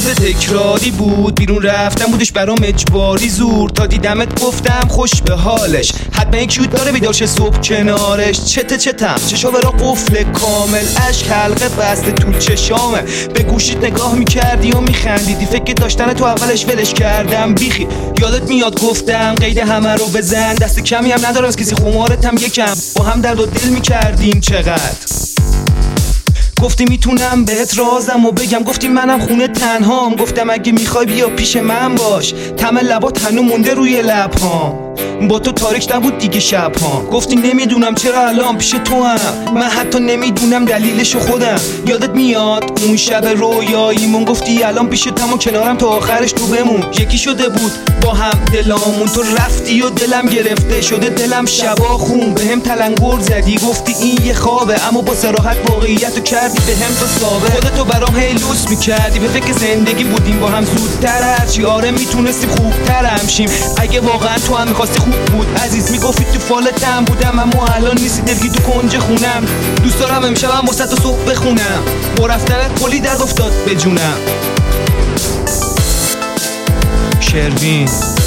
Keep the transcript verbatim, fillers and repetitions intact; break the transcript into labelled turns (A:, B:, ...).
A: روز تکراری بود، بیرون رفتم بودش برام اجباری زور. تا دیدمت گفتم خوش به حالش، حتما یک کیوت داره بیدار شه صبح کنارش. چته چتم چشا برا قفل کامل، اشک حلقه بسته تو چشامه. به گوشیت نگاه میکردی و میخندیدی، فکر داشتن تو اولش ولش کردم بیخی. یادت میاد گفتم قید همه رو بزن، دست کمی هم ندارم از کسی، خمارت هم یکم. با هم درد و دل میکردیم چقدر. گفتی میتونم بهت رازم و بگم، گفتی منم خونه تنهام. گفتم اگه میخوای بیا پیش من باش، طعم لبات هنو مونده روی لبهام. با تو تاریک نبود دیگه شبهام. گفتی نمیدونم چرا الان پیش تو هم، من حتی نمیدونم دلیلشو خودم. یادت میاد اون شب رویاییمون، گفتی الان پیشتم و کنارم تا آخرش تو بمون. یکی شده بود با هم دلامون، تو رفتی و دلم گرفته شده دلم شبا خون. به هم تلنگر زدی گفتی این یه خوابه، اما با صراحت واقعیتو کردی به هم تو ثابت. خودتو برام هی لوس میکردی، به فکر زندگی بودیم با هم زودتر هرچی. آره میتونستیم خوبتر همشیم اگه واقعا تو هم میخواستی خوب بود عزیز. میگفتی تو فالتم بودم اما الان نیستی، دلگی تو کنج خونم. دوست دارم امشبم واسه تو صبح بخونم، با رفتنت کلی درد افتاد به جونم. شروین